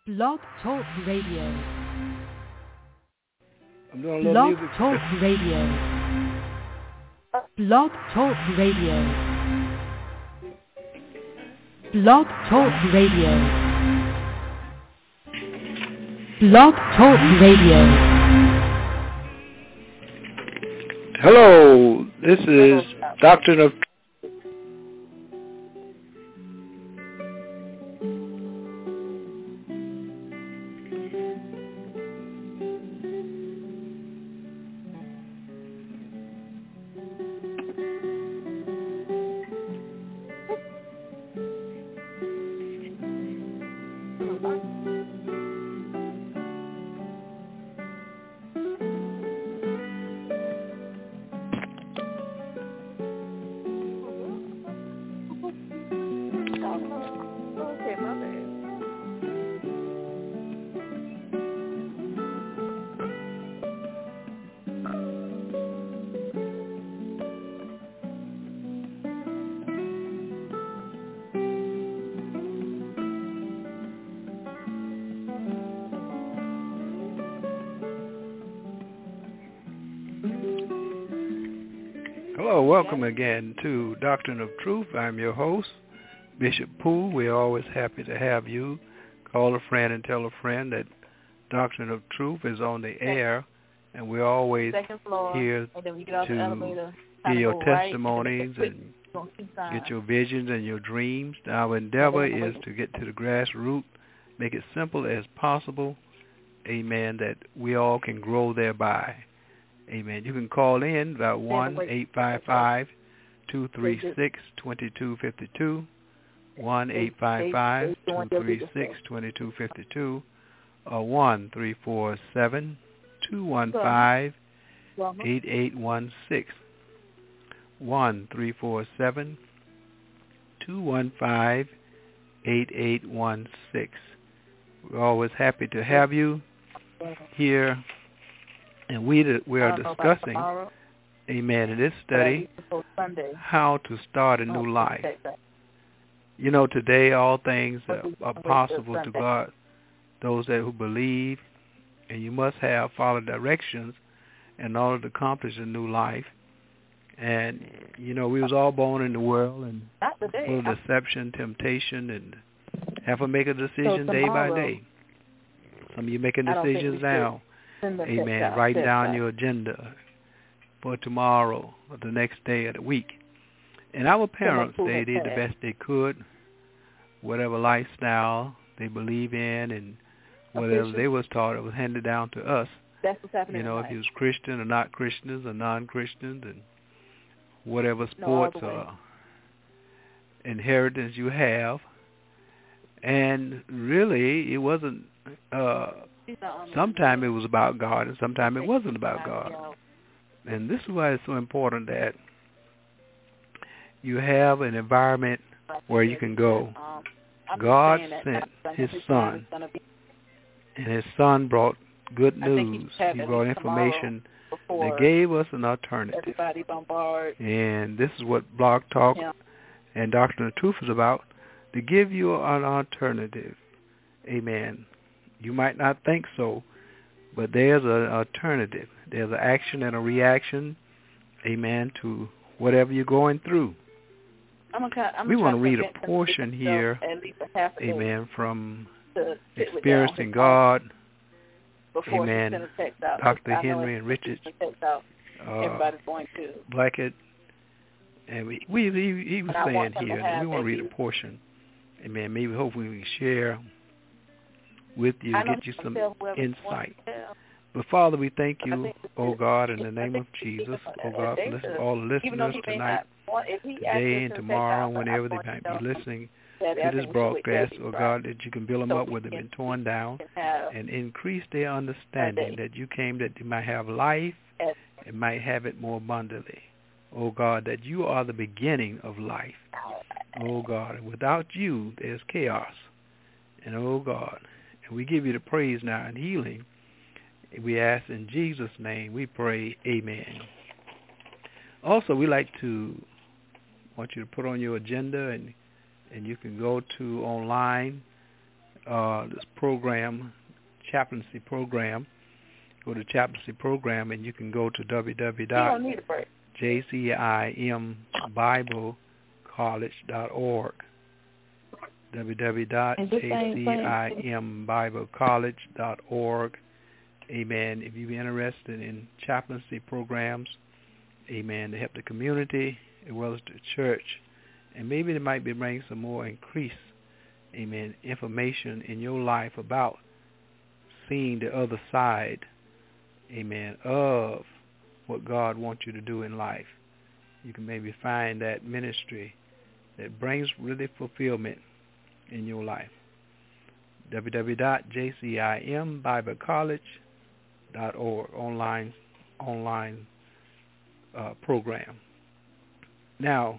Blog Talk Radio. I'm doing a little Blog music. Talk Radio. Blog Talk Radio. Blog Talk Radio. Blog Talk Radio. Hello, this is Doctrine of Welcome again to Doctrine of Truth. I'm your host, Bishop Poole. We're always happy to have you. Call a friend and tell a friend that Doctrine of Truth is on the air, and we're always here to hear your testimonies and get your visions and your dreams. Our endeavor is to get to the grassroots, make it simple as possible, amen, that we all can grow thereby. Amen. You can call in about 1-855-236-2252, 1-855-236-2252, or 1-347-215-8816, 1-347-215-8816. We're always happy to have you here. And we are discussing, amen, in this study, how to start a new life. You know, today all things are possible to God, those who believe, and you must follow directions in order to accomplish a new life. And, you know, we was all born in the world and full of deception, temptation, and have to make a decision day by day. Some of you making decisions now. Amen. Write down your agenda for tomorrow or the next day of the week. And our parents, they did the best they could, whatever lifestyle they believe in and whatever they was taught, it was handed down to us. You know, if you was Christian or not Christians or non-Christians and whatever sports or inheritance you have. And really, it wasn't... Sometimes it was about God, and sometimes it wasn't about God. And this is why it's so important that you have an environment where you can go. God sent His Son, and His Son brought good news. He brought information that gave us an alternative. And this is what Blog Talk and Doctrine of Truth is about, to give you an alternative. Amen. You might not think so, but there's an alternative. There's an action and a reaction, amen, to whatever you're going through. We want to read a portion here, amen, from Experiencing God, amen, Dr. Henry and Richard Blackett. And he was saying here that we want to read a portion, amen, maybe hopefully we can share with you, get you some insight. But Father, we thank you, oh God, in the name of Jesus, oh God, for all the listeners tonight, today and tomorrow, whenever they might be listening to this broadcast, oh God, that you can build them up where they've been torn down and increase their understanding that you came that they might have life and might have it more abundantly. Oh God, that you are the beginning of life. Oh God, and without you, there's chaos. And oh God, and we give you the praise now and healing. We ask in Jesus' name, we pray, amen. Also, we want you to put on your agenda, and you can go to online this program, chaplaincy program. Go to chaplaincy program, and you can go to www.jcimbiblecollege.org. www.jcimbiblecollege.org. Amen. If you're interested in chaplaincy programs, amen, to help the community as well as the church, and maybe it might be bringing some more increase, amen, information in your life about seeing the other side, amen, of what God wants you to do in life. You can maybe find that ministry that brings really fulfillment in your life. www.jcimbiblecollege.org, online program. Now,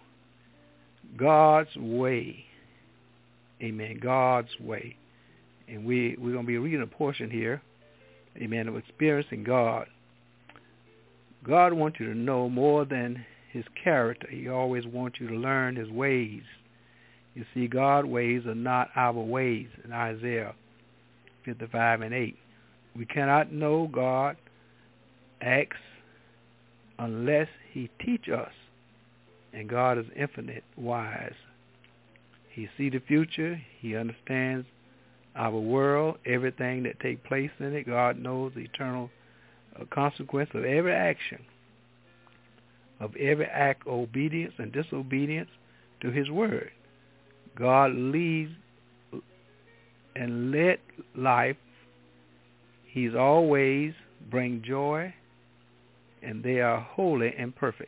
God's way, amen, God's way. And we're going to be reading a portion here, amen, of experiencing God. God wants you to know more than his character. He always wants you to learn his ways. You see, God's ways are not our ways in Isaiah 55:8. We cannot know God acts unless he teach us. And God is infinite wise. He sees the future. He understands our world, everything that takes place in it. God knows the eternal consequence of every action, of every act of obedience and disobedience to his word. God leads and led life. He's always bring joy, and they are holy and perfect.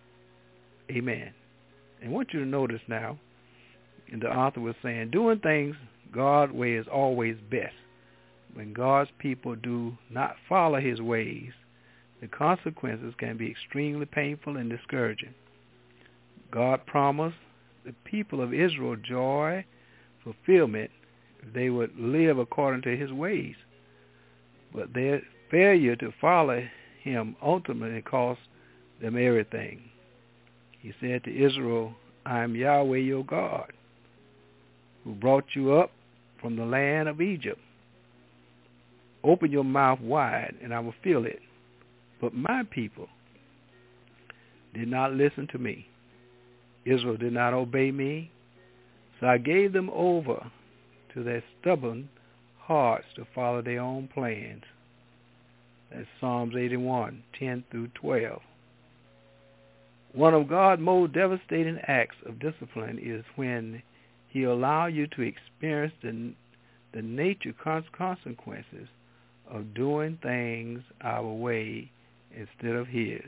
Amen. And I want you to notice now, and the author was saying, doing things God's way is always best. When God's people do not follow his ways, the consequences can be extremely painful and discouraging. God promised the people of Israel joy, fulfillment, if they would live according to his ways. But their failure to follow him ultimately cost them everything. He said to Israel, I am Yahweh your God, who brought you up from the land of Egypt. Open your mouth wide, and I will fill it. But my people did not listen to me. Israel did not obey me, so I gave them over to their stubborn hearts to follow their own plans. That's Psalms 81:10-12. One of God's most devastating acts of discipline is when he allows you to experience the nature consequences of doing things our way instead of his.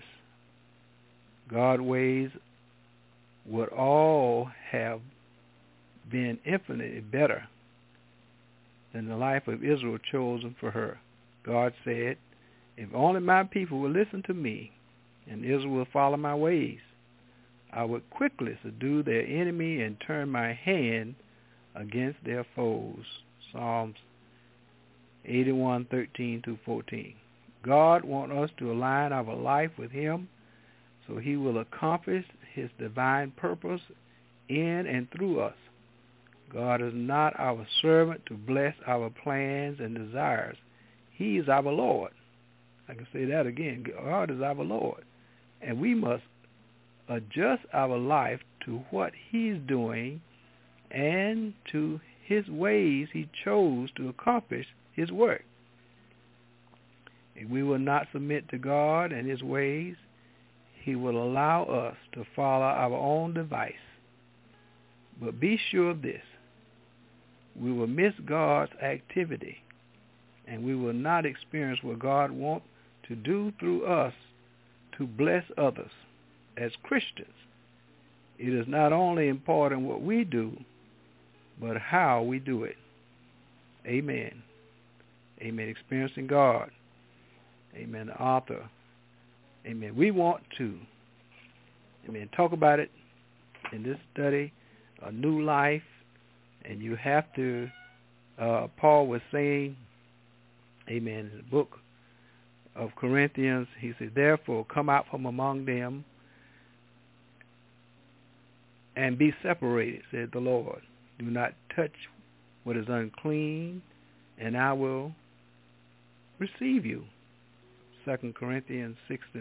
God's ways would all have been infinitely better than the life of Israel chosen for her. God said, if only my people will listen to me and Israel will follow my ways, I would quickly subdue their enemy and turn my hand against their foes. Psalms 81:13-14. God wants us to align our life with him so he will accomplish his divine purpose in and through us. God is not our servant to bless our plans and desires. He is our Lord. I can say that again. God is our Lord. And we must adjust our life to what he's doing and to his ways he chose to accomplish his work. If we will not submit to God and his ways, he will allow us to follow our own device. But be sure of this, we will miss God's activity, and we will not experience what God wants to do through us to bless others. As Christians, it is not only important what we do, but how we do it. Amen. Amen. Experiencing God. Amen. The author. Amen. We want to, amen, talk about it in this study, a new life, and you have to, Paul was saying, amen, in the book of Corinthians, he said, therefore come out from among them and be separated, said the Lord. Do not touch what is unclean, and I will receive you. 2 Corinthians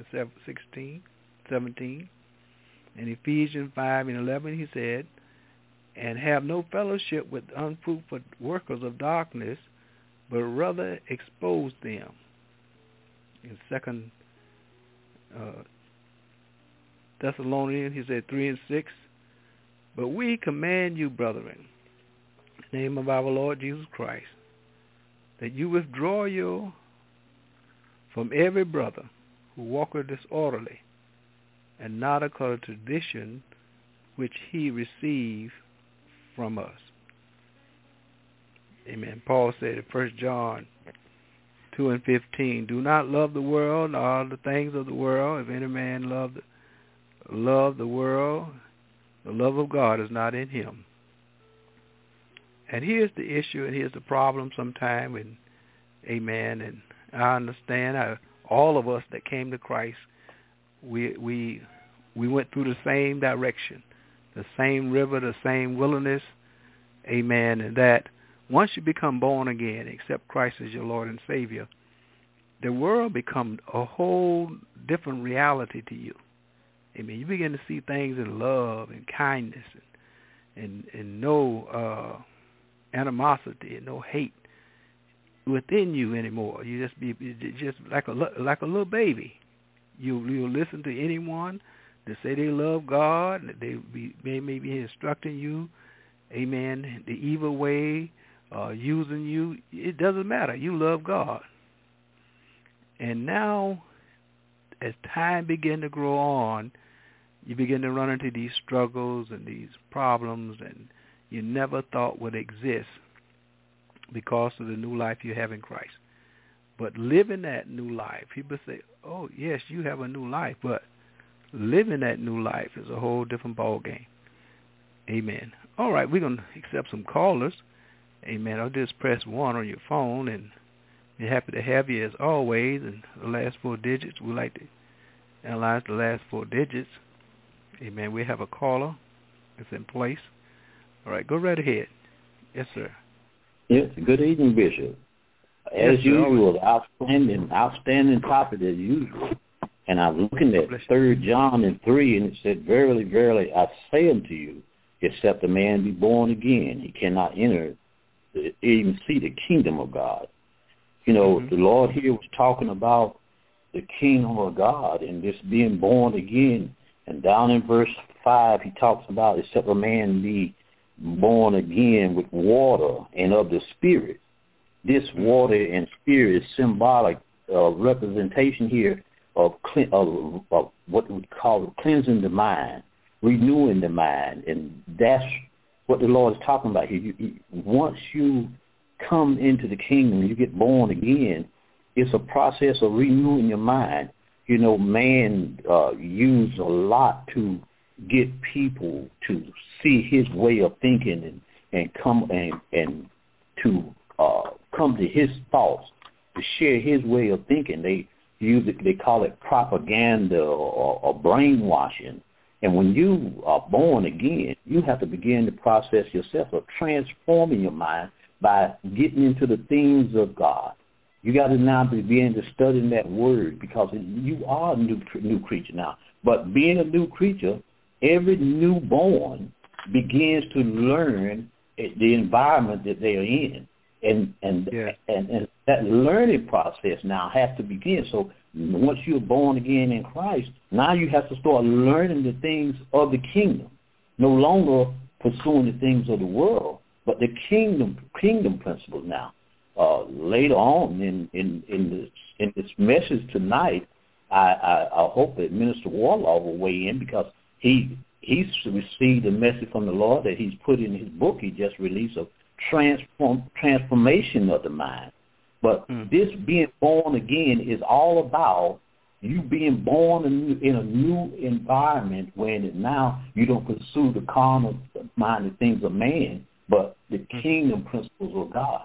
6:17. In Ephesians 5:11 he said, and have no fellowship with unfruitful workers of darkness, but rather expose them. In 2 Thessalonians he said 3:6, but we command you, brethren, in the name of our Lord Jesus Christ, that you withdraw you from every brother who walketh disorderly, and not according to tradition which he received from us. Amen. Paul said in 1 John 2:15, do not love the world nor the things of the world. If any man love the world, the love of God is not in him. And here's the issue, and here's the problem sometime, and amen, and I understand how all of us that came to Christ, we went through the same direction, the same river, the same wilderness, amen, and that once you become born again, accept Christ as your Lord and Savior, the world becomes a whole different reality to you. Amen. You begin to see things in love and kindness and no animosity and no hate within you anymore. You just be just like a little baby. You'll listen to anyone that say they love God, that they may be instructing you, amen, the evil way, using you. It doesn't matter. You love God. And now, as time begin to grow on, you begin to run into these struggles and these problems and you never thought would exist because of the new life you have in Christ. But living that new life, people say, oh, yes, you have a new life, but living that new life is a whole different ballgame. Amen. All right, we're going to accept some callers. Amen. I'll just press 1 on your phone, and we're happy to have you as always. And the last 4 digits, we like to analyze the last 4 digits. Amen. We have a caller that's in place. All right, go right ahead. Yes, sir. Yes, good evening, Bishop. As usual, outstanding topic as usual. And I'm looking at 3 John and 3, and it said, verily, verily, I say unto you, except a man be born again, he cannot enter, even see the kingdom of God. You know, the Lord here was talking about the kingdom of God and this being born again. And down in verse 5, he talks about, except a man be born again with water and of the Spirit. This water and Spirit is symbolic representation here of what we call cleansing the mind, renewing the mind. And that's what the Lord is talking about here. Once you come into the kingdom, you get born again, it's a process of renewing your mind. You know, man used a lot to get people to see his way of thinking and come to come to his thoughts, to share his way of thinking. They use it. They call it propaganda or brainwashing. And when you are born again, you have to begin the process yourself of transforming your mind by getting into the things of God. You got to now begin to study that word because you are a new creature now. But being a new creature, every newborn begins to learn the environment that they are in. And that learning process now has to begin. So once you're born again in Christ, now you have to start learning the things of the kingdom. No longer pursuing the things of the world, but the kingdom principles now. Later on in this message tonight, I hope that Minister Warlaw will weigh in because he's received a message from the Lord that he's put in his book. He just released a transformation of the mind. But this being born again is all about you being born in a new environment when now you don't pursue the carnal minded things of man, but the kingdom principles of God.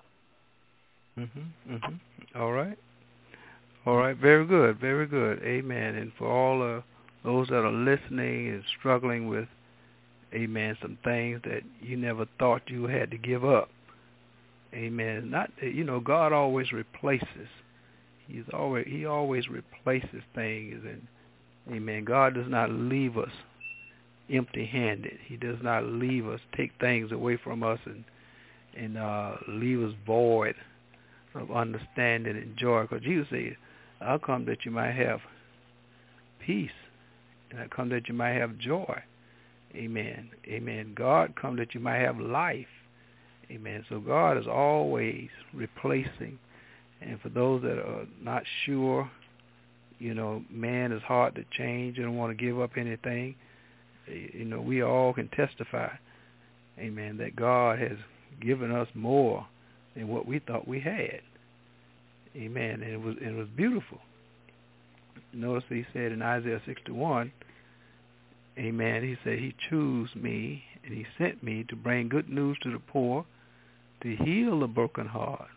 All right. Very good. Very good. Amen. And for all those that are listening and struggling with, amen, some things that you never thought you had to give up. Amen. Not, God always replaces. He always replaces things, and amen. God does not leave us empty-handed. He does not leave us, take things away from us, and leave us void of understanding and joy. Because Jesus said, "I'll come that you might have peace, and I come that you might have joy." Amen. Amen. God come that you might have life. Amen. So God is always replacing. And for those that are not sure, man is hard to change. You don't want to give up anything. We all can testify, amen, that God has given us more than what we thought we had. Amen. And it was beautiful. Notice he said in Isaiah 61, amen, he said, he chose me and he sent me to bring good news to the poor, to heal the broken heart,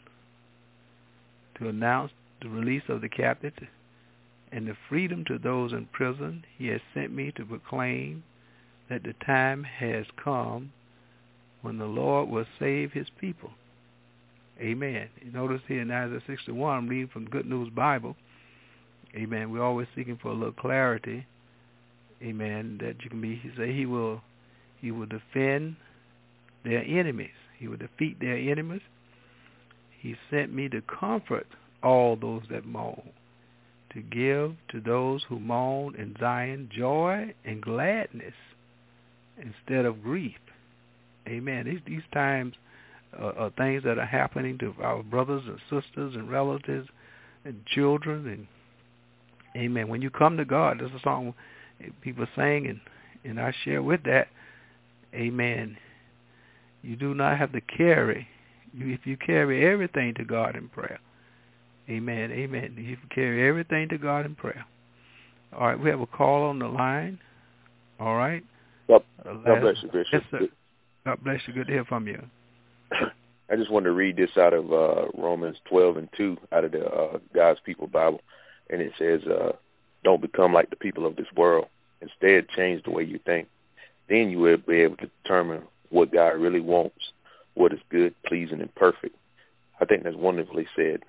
to announce the release of the captives and the freedom to those in prison. He has sent me to proclaim that the time has come when the Lord will save his people. Amen. You notice here in Isaiah 61, I'm reading from Good News Bible. Amen. We're always seeking for a little clarity. Amen. That you can be. He say he will defend their enemies. He will defeat their enemies. He sent me to comfort all those that mourn, to give to those who mourn in Zion joy and gladness instead of grief. Amen. These times are things that are happening to our brothers and sisters and relatives and children. And amen. When you come to God, there's a song people sing, and I share with that. Amen. You do not have to carry. If you carry everything to God in prayer. Amen. Amen. You carry everything to God in prayer. All right. We have a call on the line. All right. God bless you, Bishop. Yes, sir. God bless you. Good to hear from you. I just wanted to read this out of Romans 12:2 out of the God's People Bible. And it says, don't become like the people of this world. Instead, change the way you think. Then you will be able to determine what God really wants, what is good, pleasing, and perfect. I think that's wonderfully said.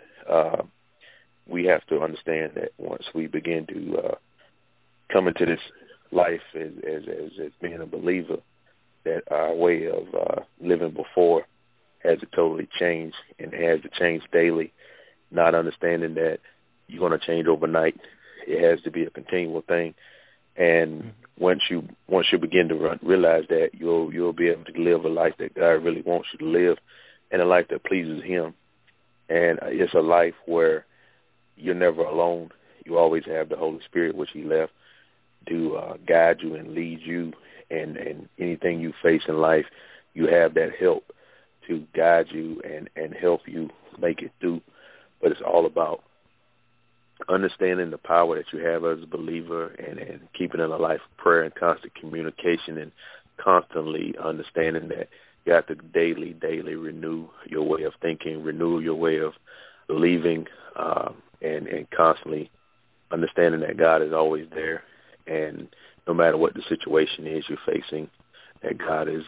We have to understand that once we begin to come into this life as being a believer, that our way of living before has to totally change and has to change daily, not understanding that you're going to change overnight. It has to be a continual thing. And once you begin to realize that, you'll be able to live a life that God really wants you to live, and a life that pleases him. And it's a life where you're never alone. You always have the Holy Spirit, which he left to guide you and lead you. And anything you face in life, you have that help to guide you and help you make it through. But it's all about understanding the power that you have as a believer and keeping in a life of prayer and constant communication, and constantly understanding that you have to daily renew your way of thinking, renew your way of believing, and constantly understanding that God is always there, and no matter what the situation is you're facing, that God is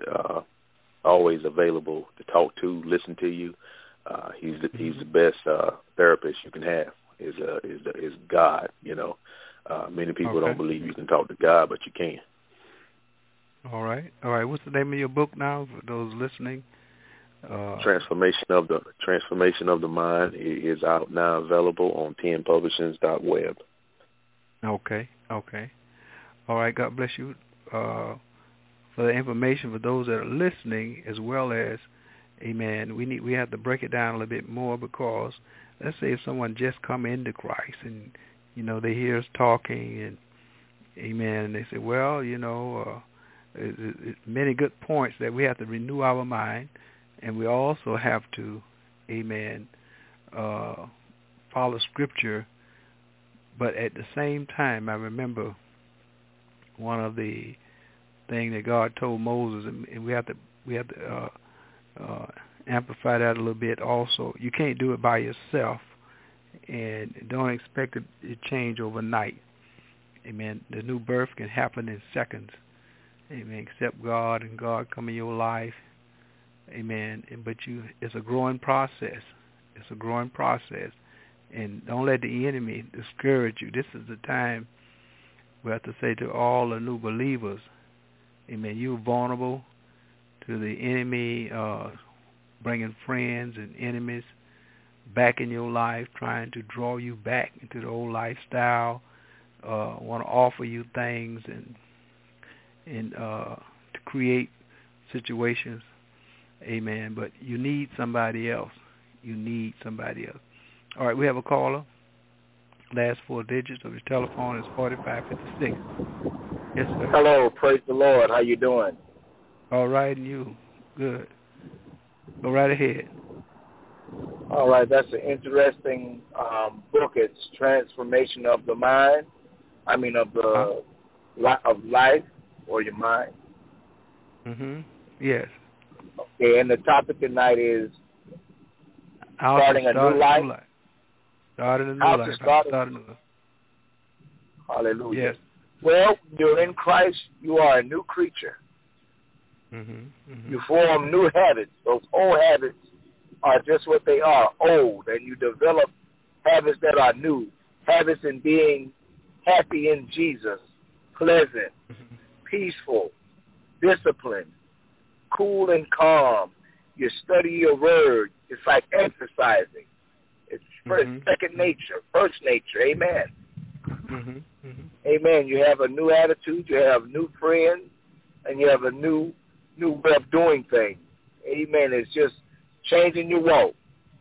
always available to talk to, listen to you. He's the best therapist you can have. Is God, Many people don't believe you can talk to God, but you can. All right. What's the name of your book now for those listening? Transformation of the Mind is out now, available on penpublishings.web. Okay. All right. God bless you for the information for those that are listening, as well as, amen. We have to break it down a little bit more, because let's say if someone just come into Christ and they hear us talking, and amen, and they say, well, many good points that we have to renew our mind, and we also have to, amen, follow Scripture. But at the same time, I remember one of the things that God told Moses, and we have to amplify that a little bit also. You can't do it by yourself, and don't expect it to change overnight. Amen. The new birth can happen in seconds. Amen. Accept God, and God come in your life. Amen. But it's a growing process. It's a growing process. And don't let the enemy discourage you. This is the time we have to say to all the new believers, amen, you're vulnerable to the enemy bringing friends and enemies back in your life, trying to draw you back into the old lifestyle, want to offer you things and to create situations, amen. But you need somebody else. You need somebody else. All right, we have a caller. Last 4 digits of your telephone is 4556. Yes, sir. Hello, praise the Lord. How you doing? All right, and you? Good. Go right ahead. All right, that's an interesting book. It's Transformation of the Mind. I mean, of the of life or your mind. Yes. Okay, and the topic tonight is starting a new life. Starting a new life. Hallelujah. Yes. Well, you're in Christ. You are a new creature. You form new habits. Those old habits are just what they are, old, and you develop habits that are new. Habits in being happy in Jesus, pleasant, peaceful, disciplined, cool and calm. You study your word. It's like exercising. It's second nature, first nature. Amen. Amen. You have a new attitude. You have new friends, and you have a new way of doing things. Amen. It's just changing your walk.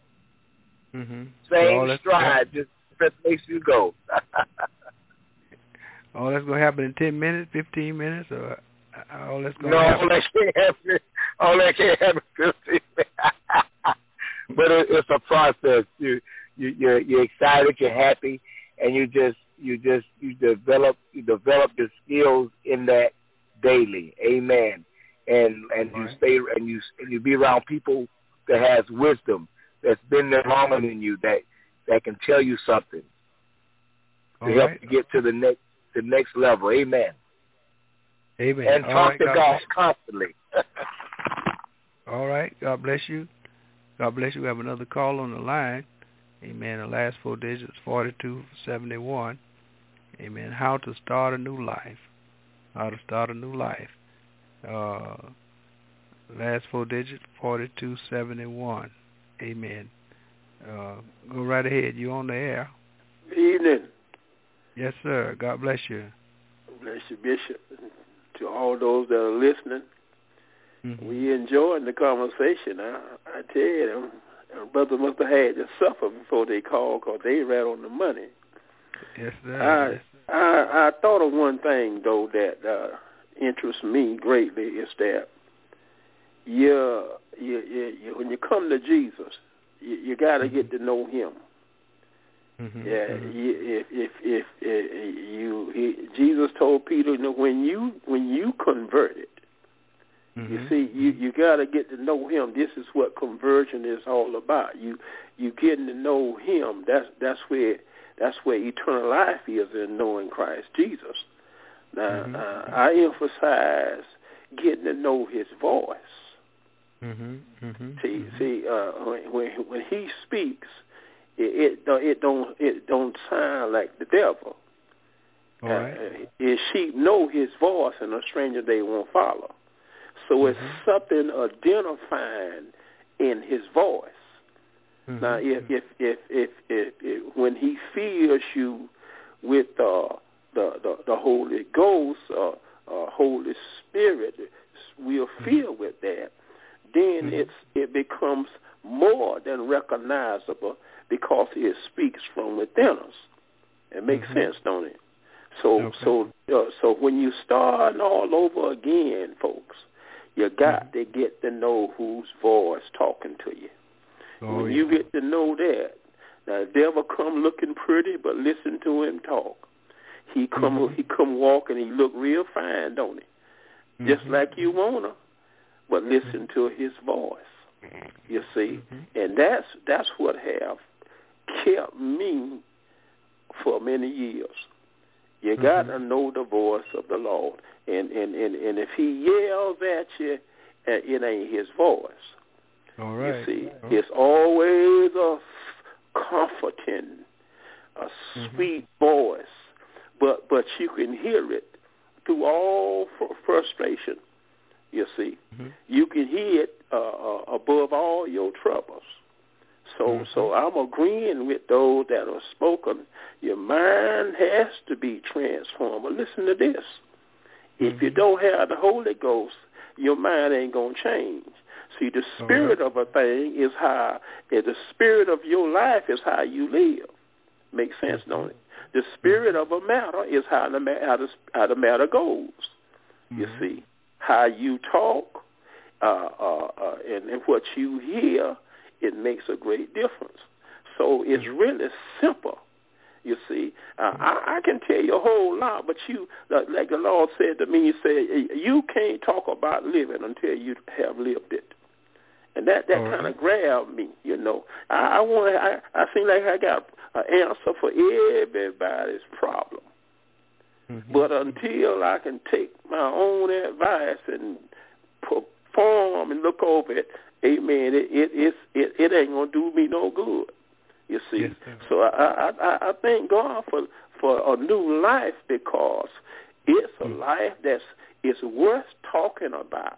Same stride, just place you go. Oh, that's going to happen in 10 minutes, 15 minutes, or all that's going to happen? No, all that can't happen in 15 minutes. But it's a process. You're excited, you're happy, and you develop your skills in that daily. Amen. And you stay and you be around people that has wisdom, that's been there longer than you, that can tell you something to help you get to the next level. Amen. Amen. And talk to God constantly. All right. God bless you. God bless you. We have another call on the line. Amen. The last 4 digits, 4271. Amen. How to start a new life. How to start a new life. Last 4 digits, 4271. Amen. Go right ahead. You on the air. Good evening. Yes, sir. God bless you. Bless you, Bishop. To all those that are listening, we enjoying the conversation. I tell you, brother must have had to suffer before they called, because they right on the money. Yes, sir. I thought of one thing, though, that interests me greatly, is that when you come to Jesus, you got to get to know Him. Jesus told Peter, when you converted, you see, you got to get to know Him. This is what conversion is all about. You getting to know Him. That's where eternal life is, in knowing Christ Jesus. Now, I emphasize getting to know His voice. See, when He speaks, it don't sound like the devil. His sheep know His voice, and a stranger they won't follow. So it's something identifying in His voice. Now, if when He fills you with the Holy Ghost, Holy Spirit, we are filled with that, then it becomes more than recognizable, because it speaks from within us. It makes sense, don't it? So when you start all over again, folks, you got to get to know whose voice talking to you. When you get to know that, now the devil come looking pretty, but listen to him talk. He come walking, he look real fine, don't he? Just like you wanna, but listen to his voice. You see, and that's what have kept me for many years. You got to know the voice of the Lord, and if He yells at you it ain't his voice. All right. You see, it's always a comforting, a sweet voice, but you can hear it through all frustration. You see, you can hear it above all your troubles. So I'm agreeing with those that are spoken. Your mind has to be transformed. But listen to this. If you don't have the Holy Ghost, your mind ain't going to change. See, the spirit of a thing is how, the spirit of your life is how you live. Makes sense, don't it? The spirit of a matter is how the matter goes. You see, how you talk and what you hear, it makes a great difference. So it's really simple. You see, I can tell you a whole lot, but you, like the Lord said to me, He said, you can't talk about living until you have lived it. And that kind of grabbed me, you know. I seem like I got an answer for everybody's problem. But until I can take my own advice and perform and look over it, amen, it ain't going to do me no good. You see, yes, so I thank God for a new life, because it's a life it's worth talking about.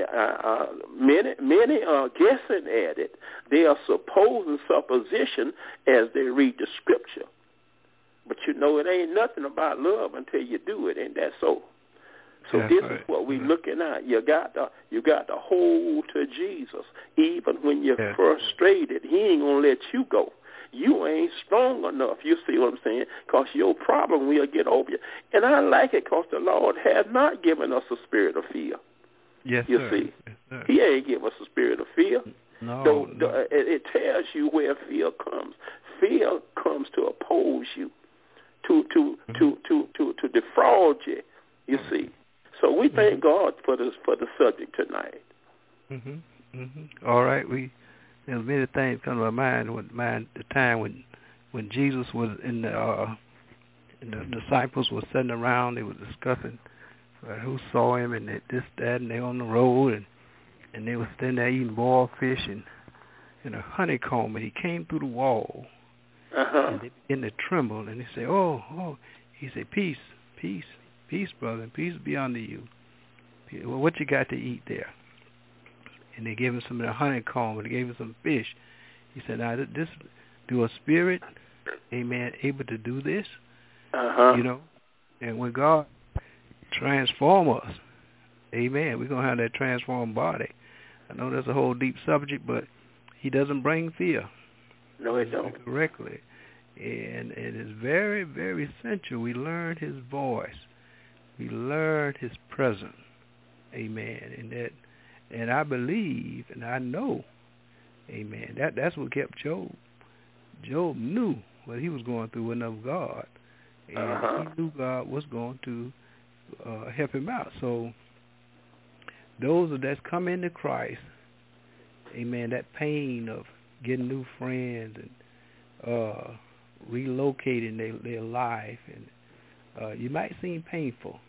Many are guessing at it. They are supposing supposition as they read the scripture. But you know, it ain't nothing about love until you do it, ain't that so? So this is what we're looking at. You got to hold to Jesus. Even when you're frustrated, He ain't going to let you go. You ain't strong enough. You see what I'm saying? Because your problem will get over you. And I like it because the Lord has not given us a spirit of fear. Yes, you sir. see, yes, sir. He ain't given us a spirit of fear. No, it tells you where fear comes. Fear comes to oppose you, to defraud you. You see. So we thank God for the subject tonight. All right, there's many things come to mind. The time when Jesus was in the disciples were sitting around, they were discussing who saw him and this, that, and they on the road, and they were standing there eating boiled fish and a honeycomb, and he came through the wall, and they began to tremble, and they say, oh, he said, peace, brother, and peace be unto you. Well, what you got to eat there? And they gave him some of the honeycomb, and they gave him some fish. He said, now, this, do a spirit, amen, able to do this? You know, and when God transform us, amen, we're going to have that transformed body. I know that's a whole deep subject, but He doesn't bring fear. No, it don't. Correctly. And it is very, very essential. We learn His voice. We learn His presence. Amen. And I believe and I know, amen, that's what kept Job. Job knew what he was going through with of God. And he knew God was going to help him out. So those that's come into Christ, amen, that pain of getting new friends and relocating their life, and you might seem painful.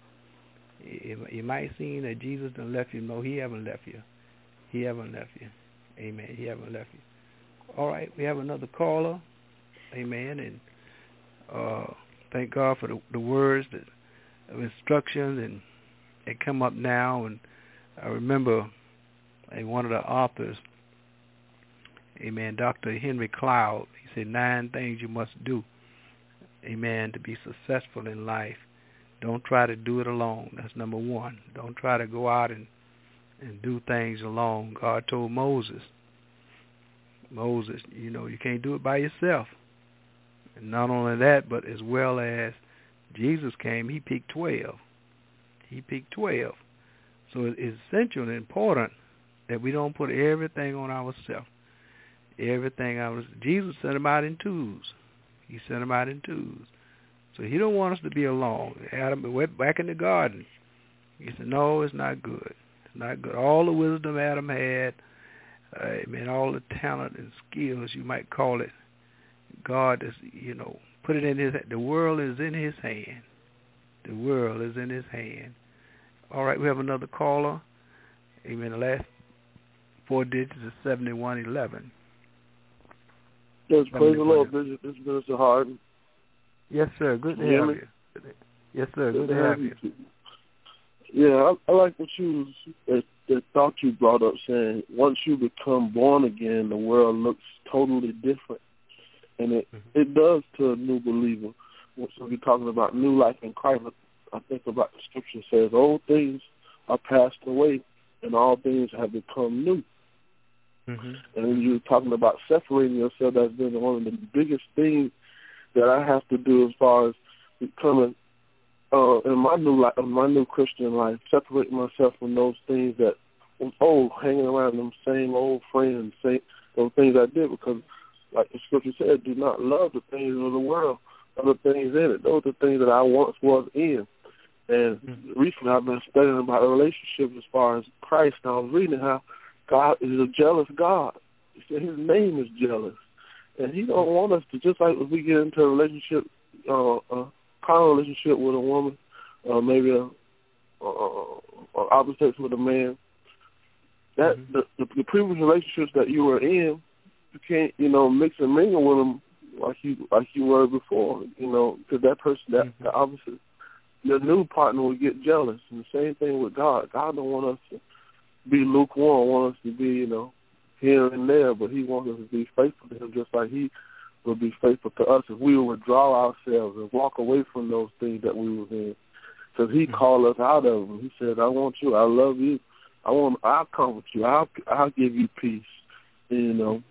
You might seem that Jesus done left you. No, He haven't left you. He haven't left you. Amen. He haven't left you. All right, we have another caller. Amen. And thank God for the words of instructions, and they come up now. And I remember one of the authors, amen, Dr. Henry Cloud, he said 9 things you must do, amen, to be successful in life. Don't try to do it alone. That's number 1. Don't try to go out and do things alone. God told Moses, you know, you can't do it by yourself. And not only that, but as well as Jesus came, He picked 12. He picked 12. So it's essential and important that we don't put everything on ourselves. Jesus sent them out in twos. He sent them out in twos. So He don't want us to be alone. Adam went back in the garden. He said, no, it's not good. It's not good. All the wisdom Adam had, all the talent and skills, you might call it, God is, you know, put it in His, the world is in His hand. The world is in His hand. All right, we have another caller. Amen. The last 4 digits is 7111. Yes, praise the Lord, Bishop. This is Minister Harden. Yes, sir. Good to have you. Yes, sir. Good to have you. Yeah, I like what the thought you brought up, saying once you become born again, the world looks totally different. And it does to a new believer. So you're talking about new life in Christ, I think about the scripture says, old things are passed away and all things have become new. And when you're talking about separating yourself, that's been one of the biggest things that I have to do as far as becoming in my new life, my new Christian life, separating myself from those things that was old, hanging around them same old friends, those things I did, because like the scripture said, do not love the things of the world, other things in it. Those are the things that I once was in. And recently I've been studying about a relationship as far as Christ, and I was reading how God is a jealous God. He said his name is jealous. And he don't want us to, just like if we get into a relationship, a carnal relationship with a woman, maybe a opposite with a man, that the previous relationships that you were in, you can't, mix and mingle with them like you were before, because that person, the opposite, your new partner will get jealous. And the same thing with God. God don't want us to be lukewarm, want us to be, here and there, but he wants us to be faithful to him just like he will be faithful to us if we will withdraw ourselves and walk away from those things that we were in. Because he called us out of them. He said, I want you, I love you, I'll comfort you, I'll give you peace. And,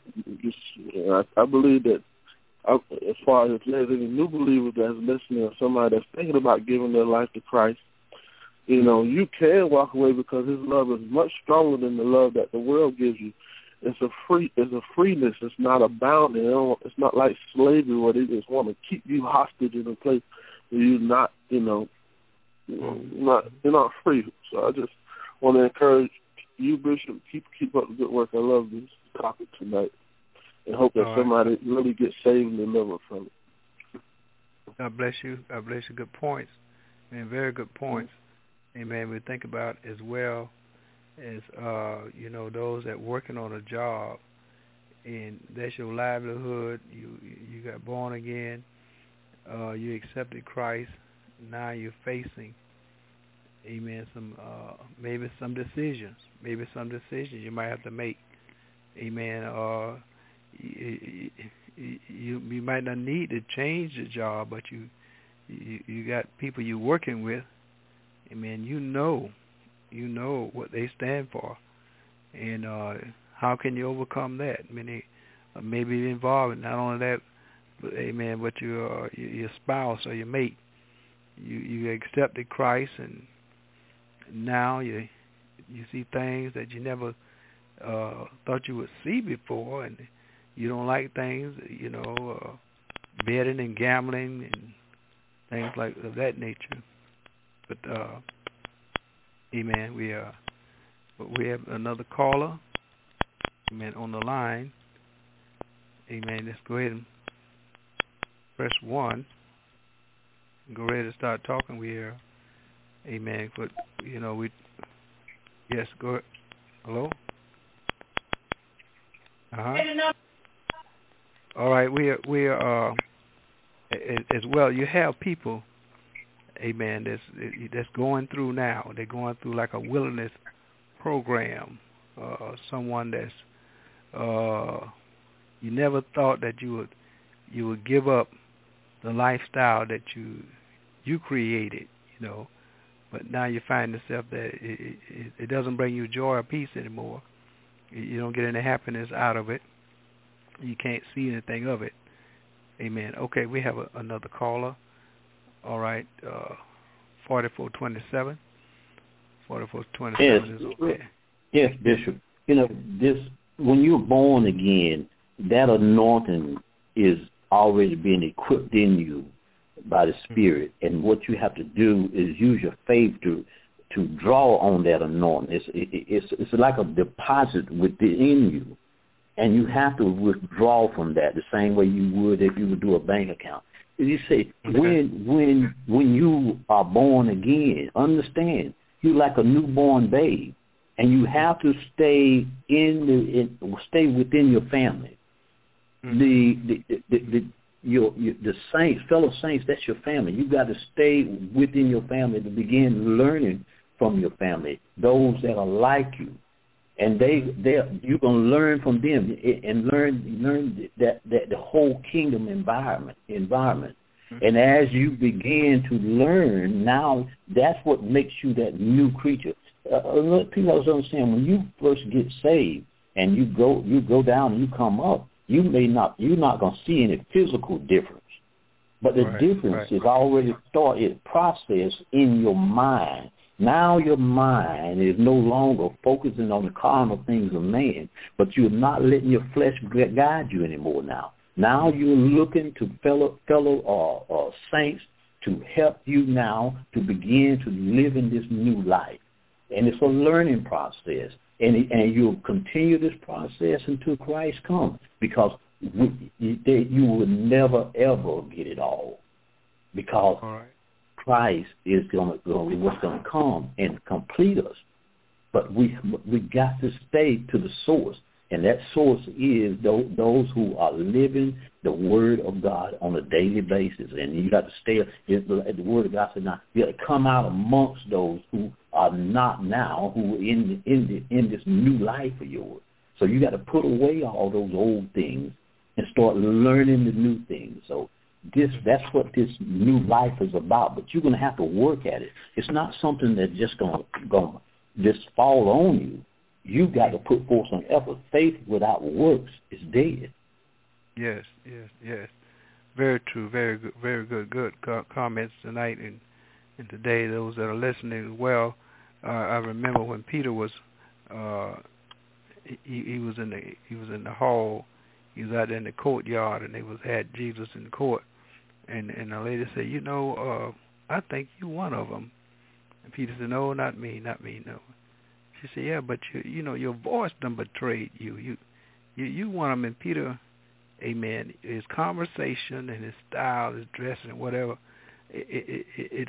I believe that as far as if there's any new believer that's listening or somebody that's thinking about giving their life to Christ, you can walk away because his love is much stronger than the love that the world gives you. It's a freeness. It's not a bounding. It's not like slavery where they just want to keep you hostage in a place where you're not, you're not free. So I just want to encourage you, Bishop, keep up the good work. I love this topic tonight, and hope that somebody really gets saved and delivered from it. God bless you. God bless you. Good points. Man, very good points. Amen. We think about as well as those that working on a job, and that's your livelihood. You got born again. You accepted Christ. Now you're facing, amen, maybe some decisions. Maybe some decisions you might have to make. Amen. You might not need to change the job, but you got people you're working with. Amen. You know what they stand for, and how can you overcome that? I mean, maybe involved in not only that, but amen, but your spouse or your mate. You accepted Christ, and now you see things that you never thought you would see before, and you don't like things, betting and gambling and things like of that nature. But amen. We have another caller. Amen. On the line. Amen. Let's go ahead and press 1. Go ahead and start talking. We are. Amen. But yes. Go ahead. Hello. All right. We are as well. You have people. Amen. That's going through now. They're going through like a wilderness program. Someone that's you never thought that you would give up the lifestyle that you created, but now you find yourself that it doesn't bring you joy or peace anymore. You don't get any happiness out of it. You can't see anything of it. Amen. Okay, we have another caller. All right, 4427. 4427 is okay. Yes, Bishop. When you're born again, that anointing is already being equipped in you by the Spirit, and what you have to do is use your faith to draw on that anointing. It's like a deposit within you, and you have to withdraw from that the same way you would if you would do a bank account. You say, when you are born again, understand, you're like a newborn babe. And you have to stay stay within your family. The saints, fellow saints, that's your family. You got to stay within your family to begin learning from your family, those that are like you, and you're gonna learn from them and learn that the whole kingdom environment. And as you begin to learn, now that's what makes you that new creature. People don't understand, when you first get saved and you go down and you come up, you're not going to see any physical difference, but the difference is already started, processed in your mind. Now your mind is no longer focusing on the carnal things of man, but you're not letting your flesh guide you anymore now. Now you're looking to fellow saints to help you now to begin to live in this new life. And it's a learning process. And you'll continue this process until Christ comes, because you will never, ever get it all, because Christ is going to come and complete us. But we got to stay to the source, and that source is those who are living the Word of God on a daily basis. And you got to stay. The Word of God said, now you got to come out amongst those who are not now, who are in this new life of yours. So you got to put away all those old things and start learning the new things. So that's what this new life is about. But you're going to have to work at it. It's not something that's just going to just fall on you. You got to put forth some effort. Faith without works is dead. Yes. Very true. Very good comments tonight and today. Those that are listening as well. I remember when Peter was he was in the hall. He was out there in the courtyard, and they had Jesus in court. And the lady said, I think you're one of them. And Peter said, no, not me, no. She said, yeah, but your voice done betrayed you. You one of them. And Peter, amen, his conversation and his style, his dressing and whatever, it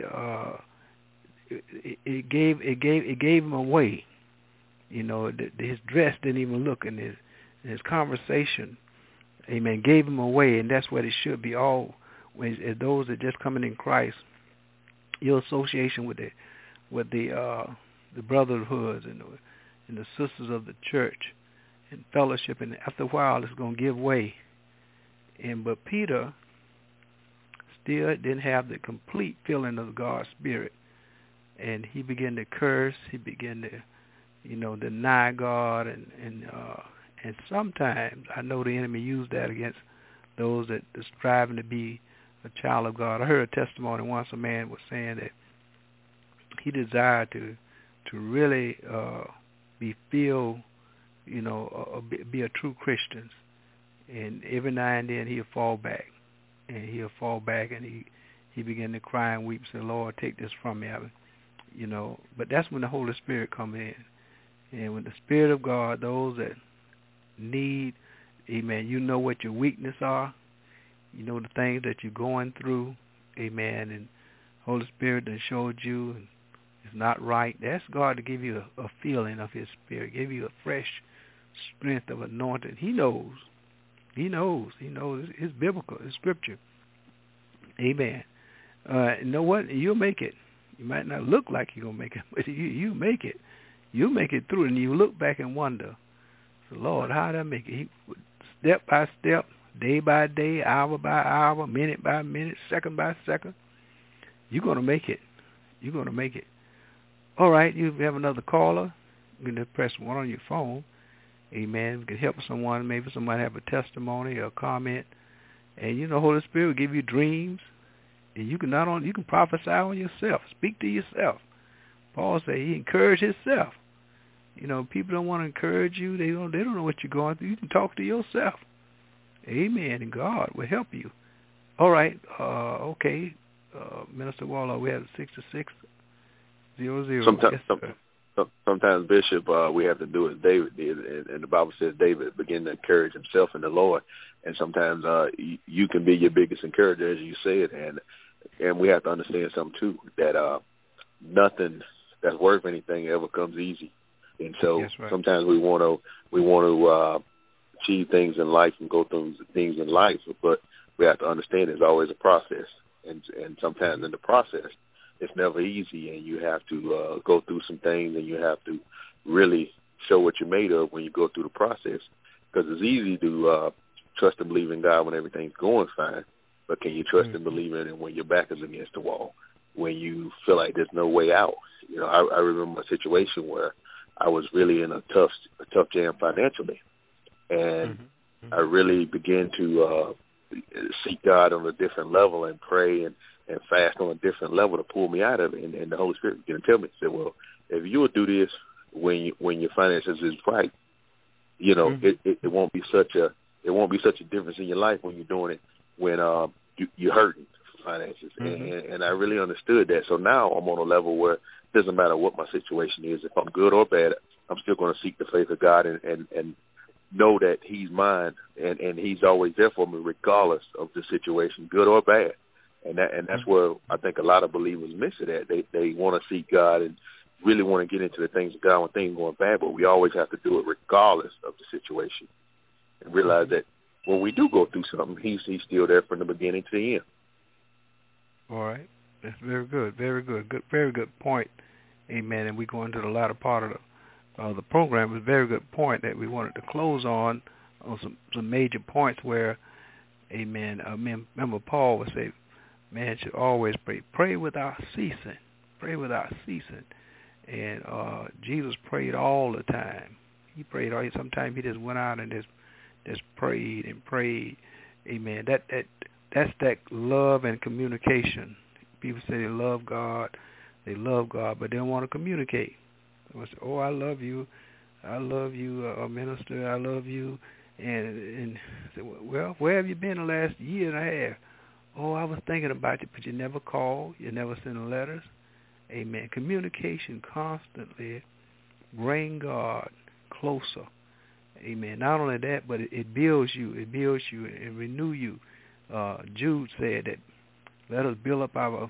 gave him away. His dress didn't even look, and his conversation, amen, gave him away. And that's what it should be. All as those that just coming in Christ, your association with the brotherhoods and the sisters of the church and fellowship, and after a while it's going to give way. But Peter still didn't have the complete feeling of God's Spirit, and he began to curse. He began to, deny God, and sometimes I know the enemy used that against those that are striving to be a child of God. I heard a testimony once. A man was saying that he desired to really be filled, be a true Christian. And every now and then he'll fall back. And he began to cry and weep and say, Lord, take this from me. But that's when the Holy Spirit come in. And when the Spirit of God, those that need, amen, what your weakness are. The things that you're going through, amen, and Holy Spirit that showed you it's not right. Ask God to give you a feeling of His Spirit, give you a fresh strength of anointing. He knows. It's biblical. It's Scripture. Amen. You know what? You'll make it. You might not look like you're going to make it, but you make it. You make it through, and you look back and wonder, so Lord, how did I make it? Step by step, day by day, hour by hour, minute by minute, second by second. You're going to make it. You're going to make it. All right, you have another caller. You can press 1 on your phone. Amen. You can help someone. Maybe somebody have a testimony or a comment. And Holy Spirit will give you dreams. And you can you can prophesy on yourself. Speak to yourself. Paul said he encouraged himself. People don't want to encourage you. They don't know what you're going through. You can talk to yourself. Amen. And God will help you. All right. Okay. Minister Waller, we have 66600. Sometimes, Bishop, we have to do as David did, and the Bible says David began to encourage himself in the Lord. And sometimes you can be your biggest encourager, as you said, and we have to understand something too, that nothing that's worth anything ever comes easy. And so sometimes we want to achieve things in life and go through things in life, but we have to understand there's always a process, and sometimes in the process it's never easy, and you have to go through some things, and you have to really show what you're made of when you go through the process, because it's easy to trust and believe in God when everything's going fine, but can you trust and believe in it when your back is against the wall, when you feel like there's no way out? You know, I remember a situation where I was really in a tough jam financially, and I really began to seek God on a different level and pray and fast on a different level to pull me out of it. And the Holy Spirit began to tell me, said, well, if you will do this when your finances is right, you know, it won't be such a difference in your life when you're doing it when you're hurting for finances. And I really understood that. So now I'm on a level where it doesn't matter what my situation is. If I'm good or bad, I'm still going to seek the faith of God and know that he's mine and he's always there for me regardless of the situation, good or bad. And that's where I think a lot of believers miss it at. They want to seek God and really want to get into the things of God when things are going bad, but we always have to do it regardless of the situation and realize that when we do go through something, he's still there from the beginning to the end. All right. That's very good. Very good. Very good point. Amen. And we go into the latter part of the program. It was a very good point that we wanted to close on some major points where, amen, remember Paul would say, man should always pray. Pray without ceasing. Pray without ceasing. And Jesus prayed all the time. He prayed all. Sometimes he just went out and just prayed and prayed. Amen. That's that love and communication. People say they love God, but they don't want to communicate. They say, oh, I love you, minister, I love you. And say, well, where have you been the last year and a half? Oh, I was thinking about you, but you never called, you never sent letters. Amen. Communication constantly bring God closer. Amen. Not only that, but it builds you. It builds you and renew you. Jude said that let us build up ourselves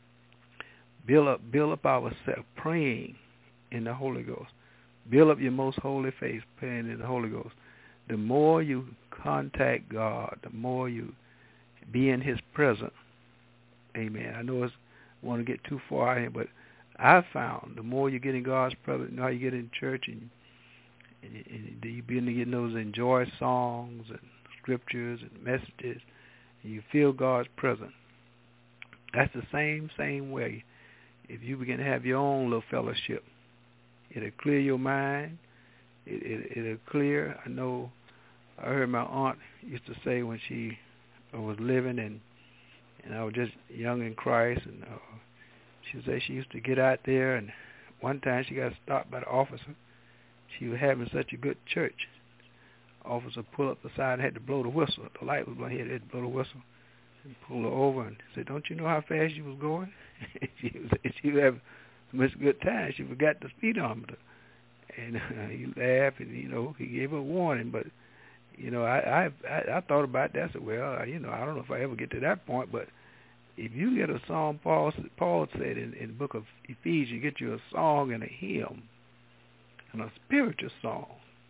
praying in the Holy Ghost. Build up your most holy faith praying in the Holy Ghost. The more you contact God, the more you be in his presence. Amen. I know I want to get too far out here, but I found the more you get in God's presence, now you get in church and you begin to get those enjoy songs and scriptures and messages, and you feel God's presence. That's the same way. If you begin to have your own little fellowship, it'll clear your mind. It'll clear. I know I heard my aunt used to say when she was living and I was just young in Christ, and she would say she used to get out there, and one time she got stopped by the officer. She was having such a good church. Officer pulled up the side and had to blow the whistle. The light was on here, they had to blow the whistle and pull her over and said, don't you know how fast you was going? she was having so much good time, she forgot the speedometer. And he laughed, and, he gave her a warning. But, I thought about that. I said, well, I don't know if I ever get to that point, but if you get a song, Paul said in the book of Ephesians, you get you a song and a hymn and a spiritual song.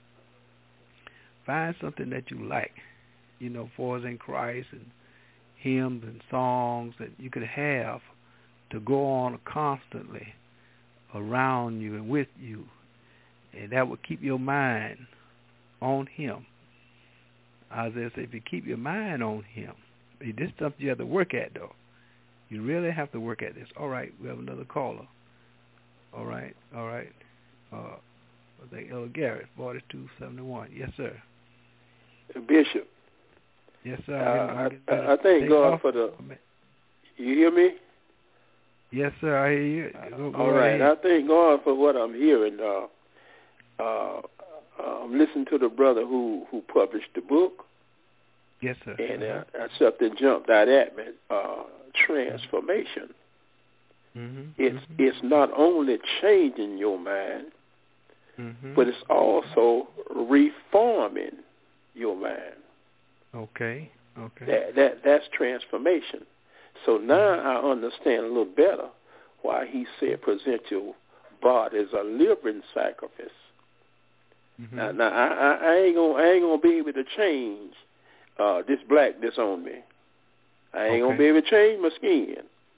Find something that you like, for us in Christ, and hymns and songs that you could have to go on constantly around you and with you. And that will keep your mind on him. Isaiah said, if you keep your mind on him, this is something you have to work at, though. You really have to work at this. All right, we have another caller. All right. I think Elder Garrett, 4271. Yes, sir. Bishop. Yes, sir. I thank God for the... You hear me? Yes, sir. I hear you. Go all right. ahead. I thank God for what I'm hearing. I'm listening to the brother who published the book. Yes, sir. And something jumped out at me. Transformation. It's not only changing your mind, but it's also reforming your mind. Okay. That's transformation. So now I understand a little better why he said present your body is a living sacrifice. Now I ain't gonna be able to change this blackness on me. I ain't gonna be able to change my skin.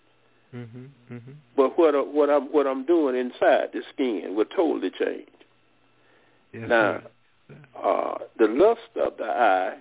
But what I'm doing inside the skin will totally change. Yes, now, the lust of the eye,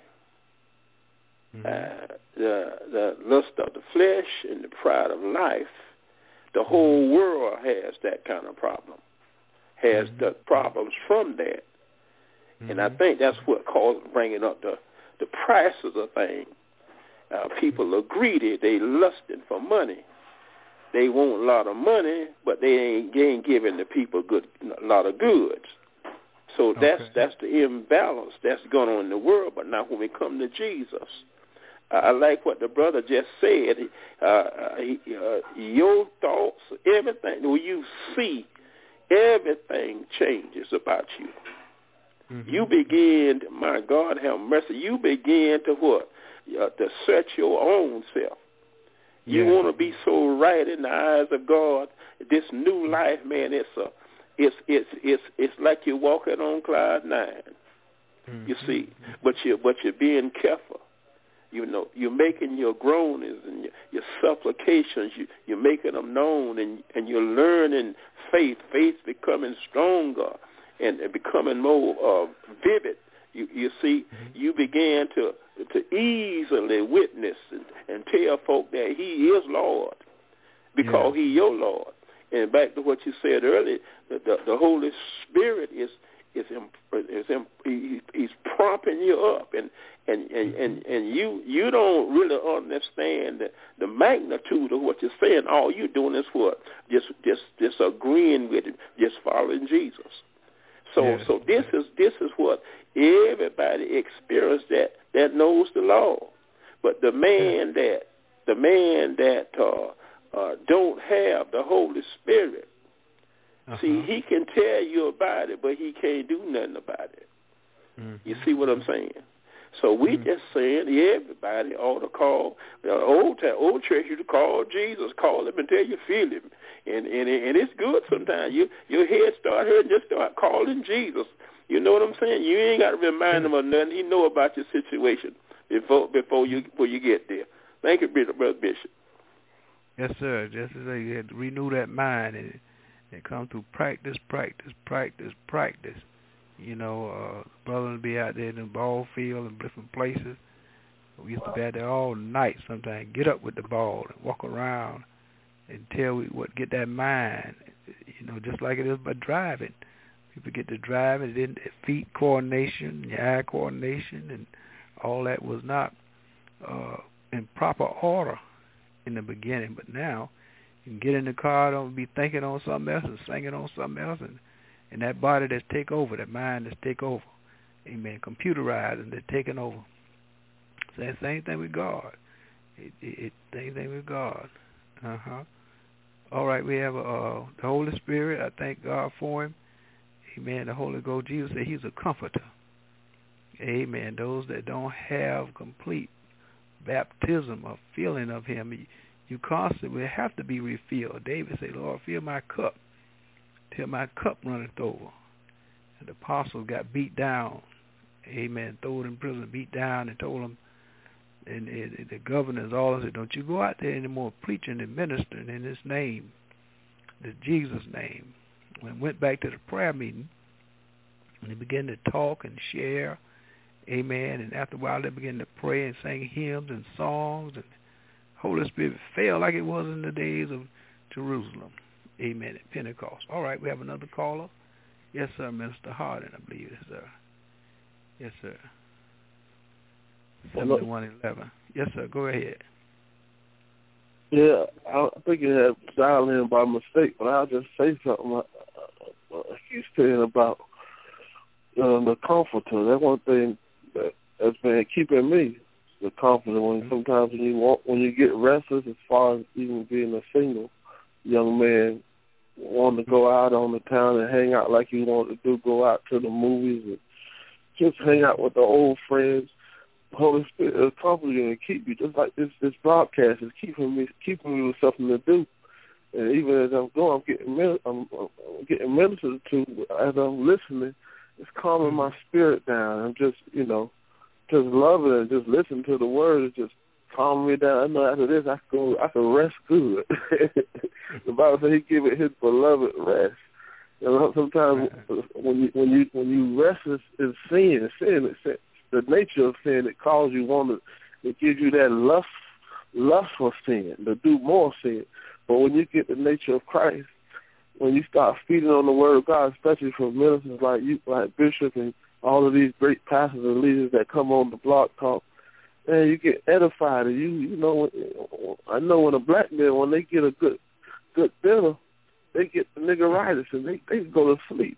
the lust of the flesh, and the pride of life, the whole world has that kind of problem. Has the problems from that. And I think that's what caused bringing up the price of the thing. People are greedy. They lusting for money. They want a lot of money, but they ain't giving the people a lot of goods. So that's the imbalance that's going on in the world. But now when we come to Jesus, I like what the brother just said. Your thoughts, everything, when you see, everything changes about you. You begin, my God have mercy, you begin to what? To search your own self. You want to be so right in the eyes of God. This new life, man, it's like you're walking on cloud 9. You see, but you're being careful. You know, you're making your groanings and your supplications. You're making them known, and you're learning faith. Faith becoming stronger and becoming more vivid. You see, you began to easily witness and tell folk that he is Lord because he your Lord. And back to what you said earlier, the Holy Spirit is he's propping you up, and you don't really understand the magnitude of what you're saying. All you're doing is what? Just agreeing with it, just following Jesus. So this is what everybody experienced that knows the law. But the man that don't have the Holy Spirit, see, he can tell you about it, but he can't do nothing about it. You see what I'm saying? So we just saying everybody ought to call. The old church used to call Jesus, call him until you feel him, and it's good sometimes. Your head start hurting, just start calling Jesus. You know what I'm saying? You ain't got to remind him of nothing. He know about your situation before you get there. Thank you, Brother Bishop. Yes, sir. Just as you had to renew that mind and come through practice. You know, brothers would be out there in the ball field and different places. We used to be out there all night sometimes, get up with the ball and walk around until get that mind, you know, just like it is by driving. People get to drive and then feet coordination, your eye coordination, and all that was not in proper order in the beginning. But now you can get in the car, don't be thinking on something else and singing on something else, and that body that's take over, that mind that's take over, amen, computerized and they're taking over. So that same thing with God. Same thing with God. All right, we have the Holy Spirit. I thank God for him. Amen. The Holy Ghost, Jesus said he's a comforter. Amen. Those that don't have complete baptism or feeling of him, you constantly have to be refilled. David said, Lord, fill my cup till my cup runneth over. And the apostle got beat down. Amen. Thrown in prison, beat down, and told him, and the governors all said, don't you go out there anymore preaching and ministering in his name, the Jesus name. When I went back to the prayer meeting, and they began to talk and share, amen, and after a while they began to pray and sing hymns and songs, and the Holy Spirit fell like it was in the days of Jerusalem, amen, at Pentecost. All right, we have another caller. Yes, sir, Minister Hardin, I believe, sir. Yes, sir. 7111. Yes, sir, go ahead. Yeah, I think it had dialed in by mistake, but I'll just say something. He's saying about the comforter. That's one thing that's been keeping me, the comforter. Sometimes when you get restless, as far as even being a single young man, wanting to go out on the town and hang out like you want to do, go out to the movies and just hang out with the old friends. Holy Spirit will comfort you and keep you, just like this broadcast is keeping me with something to do. And even as I'm going, I'm getting ministered to as I'm listening. It's calming my spirit down. I'm just, just loving it, just listening to the word. It's just calming me down. I know after this, I can rest good. The Bible says He give it His beloved rest. Sometimes when you rest in sin, the nature of sin, it calls you it gives you that lust for sin, to do more sin. But when you get the nature of Christ, when you start feeding on the Word of God, especially from ministers like you, like Bishop, and all of these great pastors and leaders that come on the Blog Talk, man, you get edified. And I know when a black man, when they get a good dinner, they get the niggeritis and they go to sleep.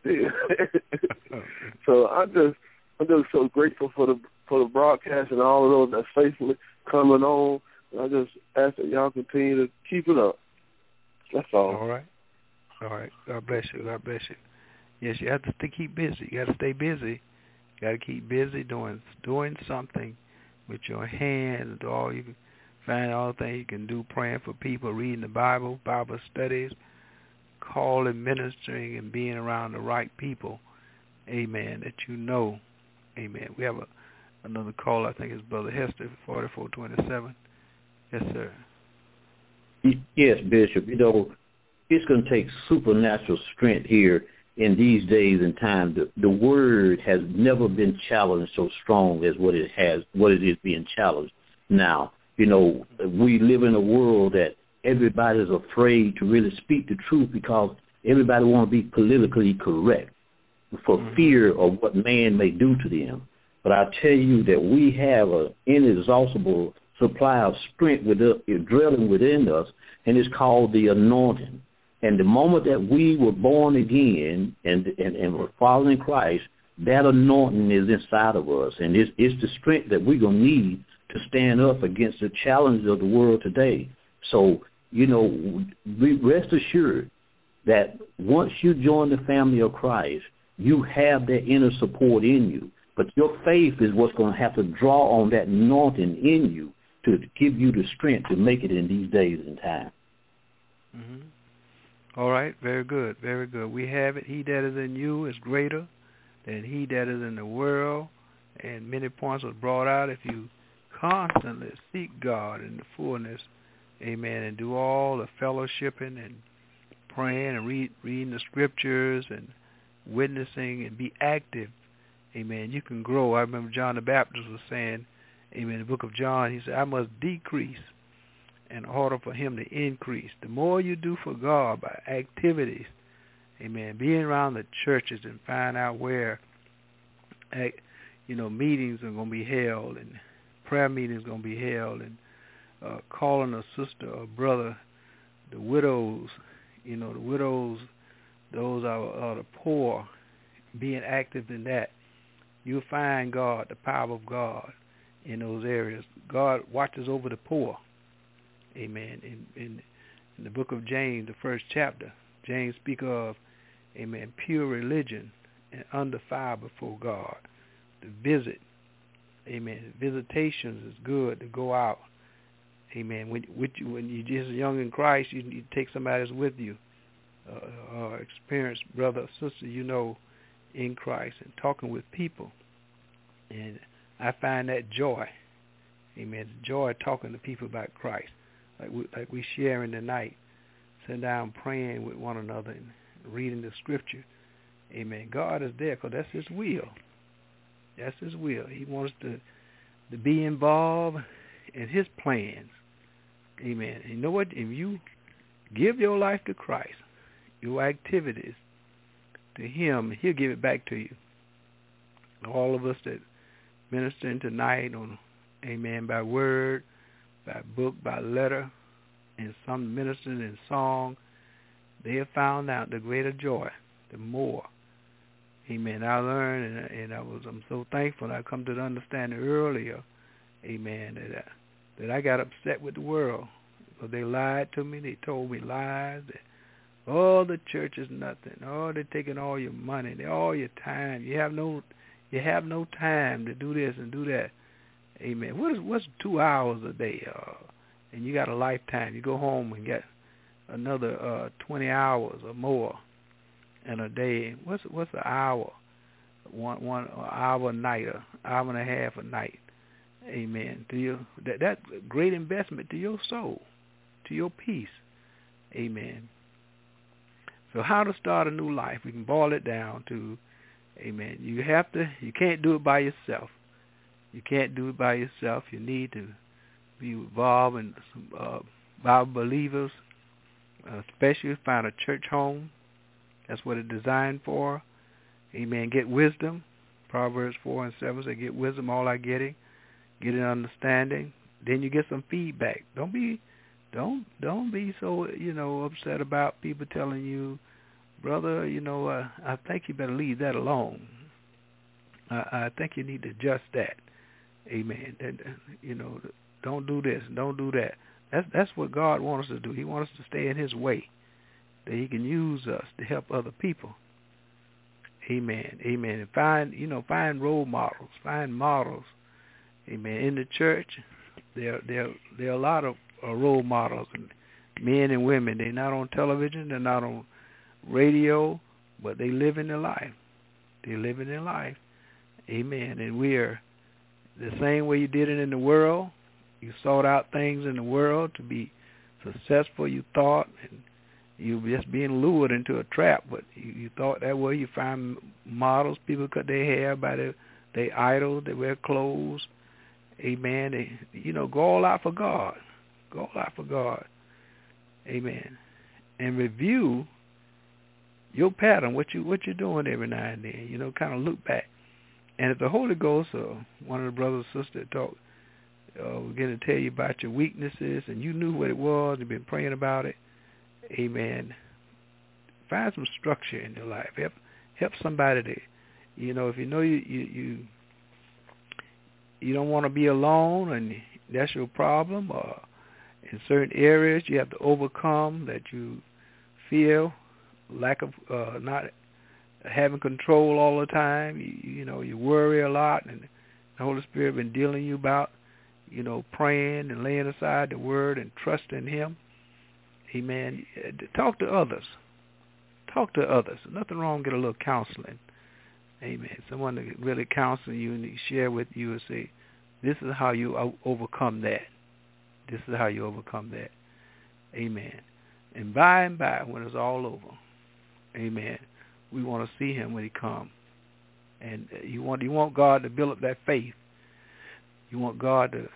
So I'm just so grateful for the broadcast and all of those that faithfully coming on. I just ask that y'all continue to keep it up. That's all. All right. God bless you. God bless you. Yes, you have to keep busy. You got to stay busy. You got to keep busy doing something with your hands. You can find all the things you can do, praying for people, reading the Bible studies, calling, ministering, and being around the right people. Amen. That Amen. We have another call. I think it's Brother Hester, 4427. Yes, sir. Yes, Bishop. It's going to take supernatural strength here in these days and times. The word has never been challenged so strong as what it is being challenged now. We live in a world that everybody's afraid to really speak the truth because everybody wants to be politically correct for fear of what man may do to them. But I tell you that we have an inexhaustible supply of strength dwelling within us, and it's called the anointing. And the moment that we were born again and were following Christ, that anointing is inside of us, and it's the strength that we're going to need to stand up against the challenges of the world today. So, rest assured that once you join the family of Christ, you have that inner support in you. But your faith is what's going to have to draw on that anointing in you to give you the strength to make it in these days and time. Mm-hmm. All right, very good, very good. We have it. He that is in you is greater than he that is in the world. And many points were brought out. If you constantly seek God in the fullness, amen, and do all the fellowshipping and praying and reading the scriptures and witnessing and be active, amen, you can grow. I remember John the Baptist was saying, amen, in the book of John, he said, I must decrease in order for him to increase. The more you do for God by activities, amen, being around the churches and find out where, meetings are going to be held and prayer meetings are going to be held, and calling a sister or brother, the widows, those are the poor, being active in that. You'll find God, the power of God in those areas. God watches over the poor. Amen. In the book of James, the first chapter, James speaks of, amen, pure religion and undefiled before God. To visit, amen. Visitations is good to go out. Amen. When you're just young in Christ, you need to take somebody that's with you, experienced brother or sister, in Christ, and talking with people. And I find that joy. Amen. Joy talking to people about Christ. Like we sharing tonight, sitting down praying with one another and reading the scripture. Amen. God is there because that's His will. That's His will. He wants to be involved in His plans. Amen. And you know what? If you give your life to Christ, your activities to Him, He'll give it back to you. All of us that ministering tonight on, amen, by word, by book, by letter, and some ministering in song, they have found out the greater joy, the more. Amen. I learned, and I'm so thankful. And I come to the understanding earlier, amen, that I got upset with the world because they lied to me. They told me lies. That, the church is nothing. They're taking all your money, all your time. You have no time to do this and do that. Amen. What's 2 hours a day? And you got a lifetime. You go home and get another 20 hours or more in a day. What's an hour? One hour a night, an hour and a half a night. Amen. To you, that's a great investment to your soul, to your peace. Amen. So how to start a new life? We can boil it down to, amen. You can't do it by yourself. You can't do it by yourself. You need to be involved in some Bible believers, especially find a church home. That's what it's designed for. Amen. Get wisdom. Proverbs 4 and 7 say, get wisdom, all I getting. Get an understanding. Then you get some feedback. Don't be so, upset about people telling you, brother, I think you better leave that alone. I think you need to adjust that. Amen. Don't do this, don't do that. That's what God wants us to do. He wants us to stay in his way, that he can use us to help other people. Amen. Amen. And find role models, find models. Amen. In the church, there are a lot of role models, and men and women. They're not on television, they're not on radio, but they live in their life. They live in their life. Amen. And we are the same way you did it in the world. You sought out things in the world to be successful, you thought, and you were just being lured into a trap. But you thought that way. You find models. People cut their hair by their idols. They wear clothes. Amen. They, go all out for God. Go all out for God. Amen. And review your pattern, what you're doing every now and then. Kind of look back. And if the Holy Ghost or one of the brothers or sisters talk, we're going to tell you about your weaknesses, and you knew what it was, you've been praying about it. Amen. Find some structure in your life. Help somebody to, if you know you don't want to be alone, and that's your problem, or in certain areas you have to overcome that you feel lack of not having control all the time. You worry a lot, and the Holy Spirit been dealing you about, praying and laying aside the word and trusting him. Amen. Talk to others. Talk to others. Nothing wrong, get a little counseling. Amen. Someone that really counsel you and share with you and say, this is how you overcome that. This is how you overcome that. Amen. And by, when it's all over, amen, we want to see him when he comes. And you want God to build up that faith. You want God to,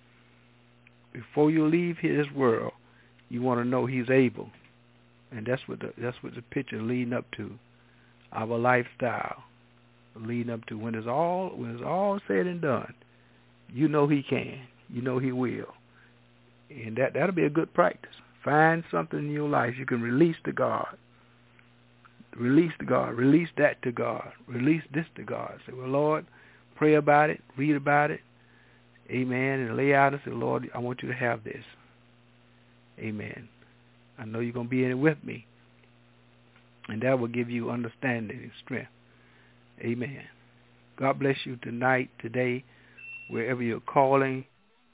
before you leave his world, you want to know he's able. And that's what the picture leading up to, our lifestyle, leading up to when it's all said and done. You know he can. You know he will. And that'll be a good practice. Find something in your life you can release to God. Release to God. Release that to God. Release this to God. Say, well, Lord, pray about it, read about it. Amen. And lay out and say, Lord, I want you to have this. Amen. I know you're going to be in it with me. And that will give you understanding and strength. Amen. God bless you tonight, today, wherever you're calling.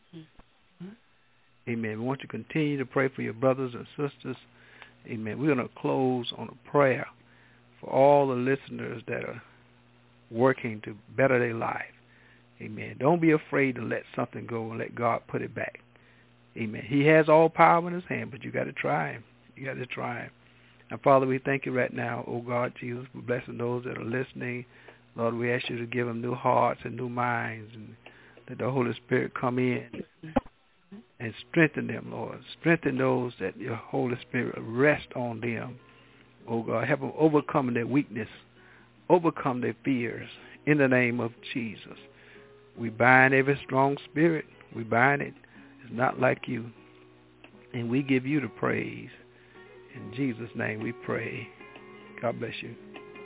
Amen. We want you to continue to pray for your brothers and sisters. Amen. We're going to close on a prayer for all the listeners that are working to better their life. Amen. Don't be afraid to let something go and let God put it back. Amen. He has all power in his hand, but you got to try him. You got to try him. And Father, we thank you right now, oh God, Jesus, for blessing those that are listening. Lord, we ask you to give them new hearts and new minds, and that the Holy Spirit come in and strengthen them, Lord. Strengthen those that your Holy Spirit rest on them. Oh God, help them overcome their weakness, overcome their fears in the name of Jesus. We bind every strong spirit. We bind it. It's not like you. And we give you the praise. In Jesus' name we pray. God bless you.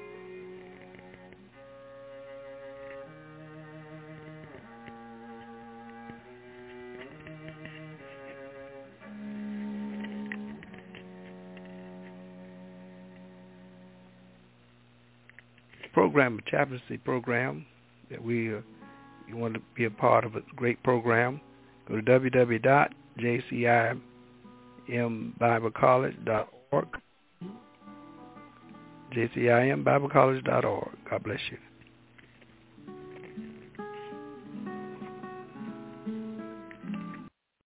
Program, a chaplaincy program that you want to be a part of, a great program. Go to www.jci jcimbiblecollege.org. jcimbiblecollege.org. God bless you.